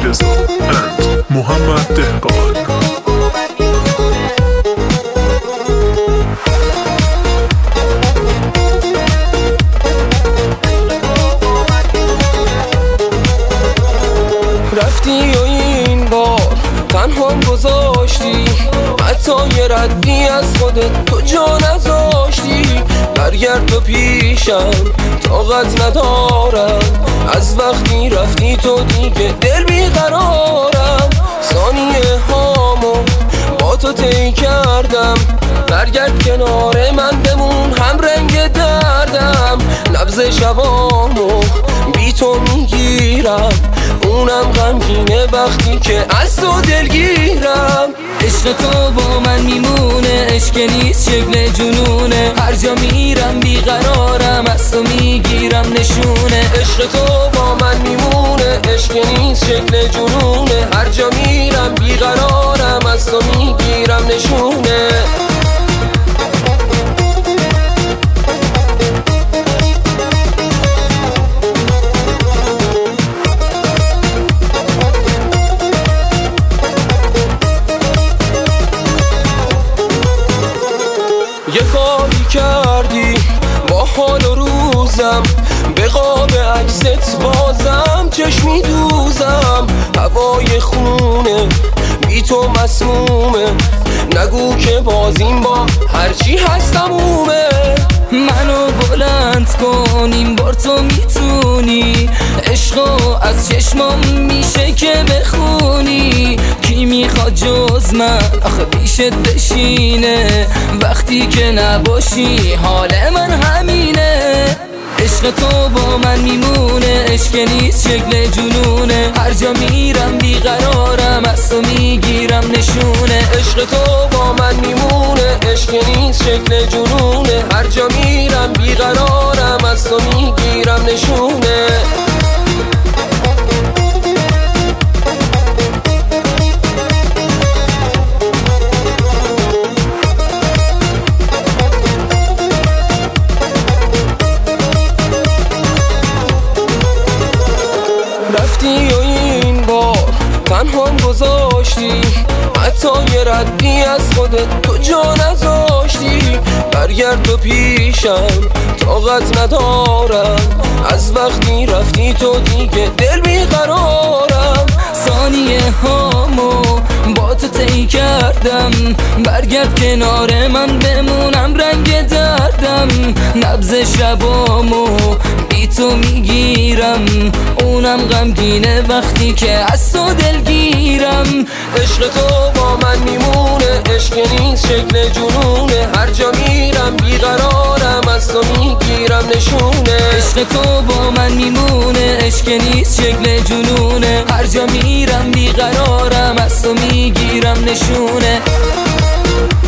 Jizzle and Muhammad Dehqan. رفتی و این بار تنهام گذاشتی، حتی یه ردی از خودت تو جا نذاشتی. برگرد تو پیشم، طاقت ندارم، از وقتی رفتی تو دیگه دل بیقرارم. ثانیه هامو با تو طی کردم، برگرد کنار من بمون هم رنگ دردم. نبض شبامو بی تو میگیرم، اونم غمگینه وقتی که از تو دلگیرم. عشق تو با من میمونه، عشق نیست شکل جنونه. هر جا میرم بیقرارم، از تو میگیرم نشونه. عشق تو با من میمونه، عشق نیست شکل جنونه. هر جا میرم بیقرارم، از تو میگیرم نشونه. یه کاری کردی با حال و روزم، به قاب عکست بازم چشمی دوزم. هوای خونه بی تو مسمومه، نگو که بازیم با هرچی هستم اومه. منو بلند کن این بار تو میتونی، عشقو از چشمام میشه که بخونی. کی میخواد جز من آخه پیشت بشینه، وقتی که نباشی حال من همینه. عشق تو با من میمونه، عشق نیست شکل جنونه. هر جا میرم بیقرارم، از تو میگیرم نشونه. عشق تو با من میمونه، عشق نیست شکل جنونه. هر جا میرم بیقرارم، از تو میگیرم نشونه. رفتی و این بار تنهام گذاشتی، حتی یه ردی از خودت تو جا نذاشتی. برگرد تو پیشم، طاقت ندارم، از وقتی رفتی تو دیگه دل بیقرارم. ثانیه هامو با تو طی کردم، برگرد کنار من بمونم رنگ دردم. نبض شبامو بی تو میگیرم، اونم غمگینه وقتی که از تو دلگیرم. عشق تو با من میمونه، عشق نیست شکل جنونه. هر جا میرم بیقرارم، از تو میگیرم نشونه. عشق تو با من میمونه، عشق نیست شکل جنونه. هر جا میرم بیقرارم، از تو میگیرم نشونه.